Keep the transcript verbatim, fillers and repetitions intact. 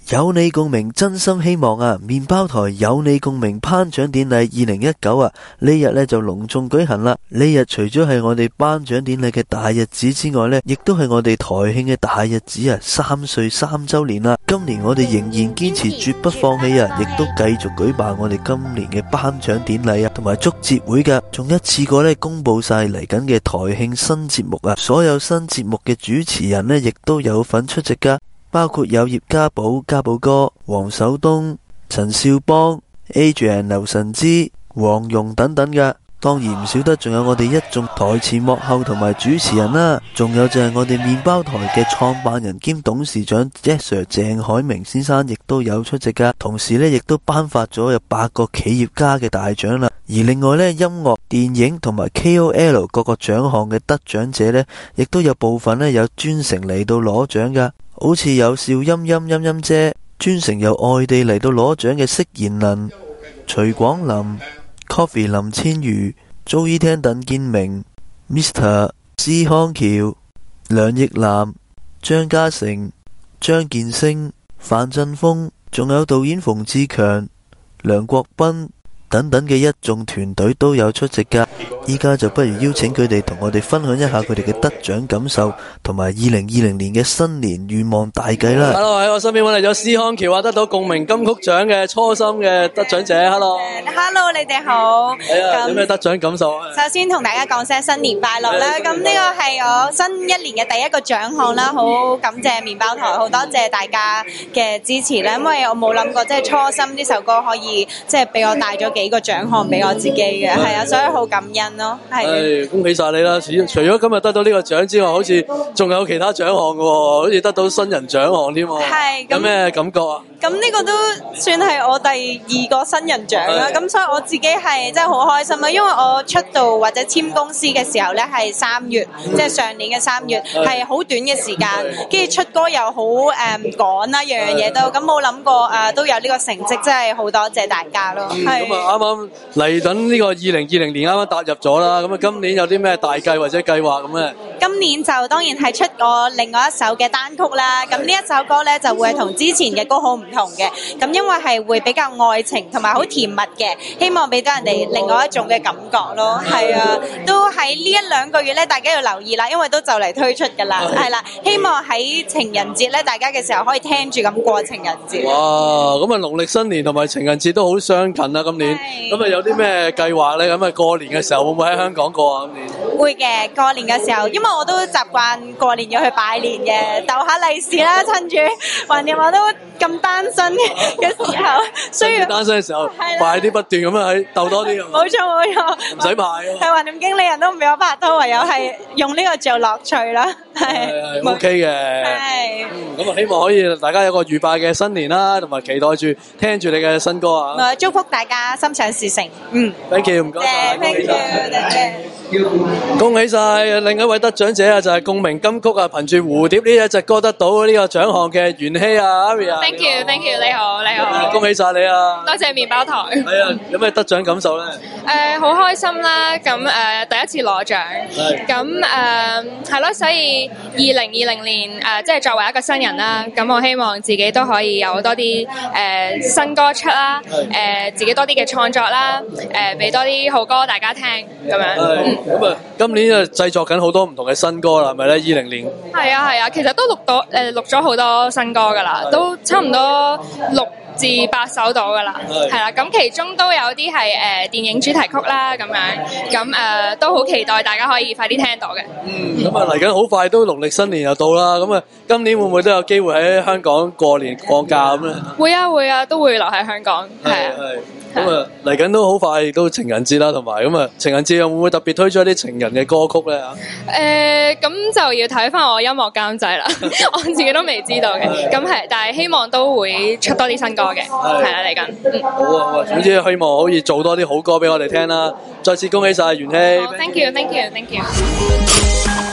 有你共鳴，真心希望啊！麵包台有你共鳴頒獎典禮二零一九啊，呢日呢就隆重舉行啦！呢日除咗係我哋頒獎典禮嘅大日子之外呢，亦都係我哋台慶嘅大日子啊！三歲三周年啦，今年我哋仍然堅持絕不放棄啊，亦都繼續舉辦我哋今年嘅頒獎典禮啊，同埋祝捷會噶，仲一次過呢公布晒嚟緊嘅台慶新節目啊！所有新節目嘅主持人呢，亦都有份出席噶。包括有葉家寶、家寶哥、黃守東、陳少邦、Adrian 劉神之、黃蓉等等嘅，當然唔少得仲有我哋一眾台前幕後同埋主持人啦，仲有就係我哋麵包台嘅創辦人兼董事長 Jack Sir 鄭海明先生亦都有出席噶，同時呢亦都頒發咗有八個企業家嘅大獎啦，而另外呢，音樂、電影同埋 K O L 各個獎項嘅得獎者呢，亦都有部分呢有專程嚟到攞獎噶。好似有笑音音音音姐，專程由外地嚟到攞獎嘅釋賢能、徐廣林、Coffee 林千如、Joey 聽鄧建明、Mister 施康橋、梁奕南、張家誠、張建升、范振鋒，仲有導演馮志強、梁國斌等等嘅一眾團隊都有出席噶。依家就不如邀請佢哋同我哋分享一下佢哋嘅得獎感受，同埋二零二零年嘅新年願望大計啦。 Hello， 喺我身邊揾嚟咗施康橋啊，得到共鳴金曲獎嘅初心嘅得獎者。Hello，Hello， 你哋好。 係啊，有咩得獎感受啊？ 首先同大家講聲新年快樂啦！咁呢個係我新一年嘅第一個獎項啦，好感謝麵包台，好多謝大家嘅支持啦。因為我冇諗過即係初心呢首歌可以即係俾我帶咗幾個獎項俾我自己嘅，係啊，所以好感恩。 係，恭喜晒你啦！除除咗今日得到呢個獎之外，好似仲有其他獎項嘅，好似得到新人獎項添。 係， 有咩感覺啊？ 咁呢個都算係我第二個新人獎啦，咁所以我自己係真係好開心啊！因為我出道或者簽公司嘅時候呢係三月，即係上年嘅三月，係好短嘅時間，跟住出歌又好誒趕啦，樣樣嘢都，咁冇諗過誒都有呢個成績，真係好多謝大家咯。係。 咁啊，啱啱嚟緊呢個二零二零年啱啱踏入咗啦，咁啊今年有啲咩大計或者計劃咁咧？ 今年就當然係出我另外一首嘅單曲啦，咁呢一首歌呢就會係同之前嘅歌好唔同嘅，咁因為係會比較愛情同埋好甜蜜嘅，希望俾到人哋另外一種嘅感覺咯。係啊，都喺呢一兩個月呢，大家要留意啦，因為都就嚟推出噶啦，係啦，希望喺情人節呢，大家嘅時候可以聽住咁過情人節。 哇，咁啊農曆新年同埋情人節都好相近啦，今年，咁啊有啲咩計劃呢？咁啊過年嘅時候會唔會喺香港過啊？今年會嘅，過年嘅時候，因為我都習慣過年要去拜年嘅，逗下利是啦，趁住橫掂我都咁單身嘅時候，需要單身嘅時候，快啲不斷咁樣喺逗多啲。 冇錯冇錯， 唔使排啊！ 係橫掂經理人都唔俾我拍拖，唯有係用呢個做樂趣啦。係係 OK 嘅。係。咁啊，希望可以大家有個愉快嘅新年啦，同埋期待住聽住你嘅新歌啊！ 我祝福大家心想事成。嗯 ，Thank you，唔該晒。 Thank you，多謝。 恭喜晒另一位得獎者啊，就係共鳴金曲啊，憑住蝴蝶呢一隻歌得到呢個獎項嘅袁希啊 ，Aria。Thank you，Thank you，你好，你好。 恭喜晒你啊！ 多謝麵包台。 係啊，有咩得獎感受咧？ 誒，好開心啦！咁誒，第一次攞獎。係。咁誒，係咯，所以二零二零年誒，即係作為一個新人啦，咁我希望自己都可以有多啲誒新歌出啦，誒自己多啲嘅創作啦，誒俾多啲好歌大家聽咁樣。 咁啊，今年啊製作緊好多唔同嘅新歌啦，係咪咧？二零年係啊係啊，其實都錄到誒錄咗好多新歌噶啦，都差唔多六至八首到噶啦，係啦。咁其中都有啲係誒電影主題曲啦，咁樣咁誒都好期待大家可以快啲聽到嘅。 嗯，咁啊嚟緊好快都農曆新年又到啦，咁啊今年會唔會都有機會喺香港過年放假咁咧？ 會啊會啊，都會留喺香港，係啊。 咁啊，嚟緊都好快，都情人節啦，同埋咁啊，情人節又會唔會特別推出一啲情人嘅歌曲咧？ 誒，咁就要睇翻我音樂監製啦，我自己都未知道嘅。咁係，但係希望都會出多啲新歌嘅，係啦嚟緊。嗯， 好啊好啊，總之希望可以做多啲好歌俾我哋聽啦。再次恭喜晒袁希。 好 ，thank you，thank you，thank you。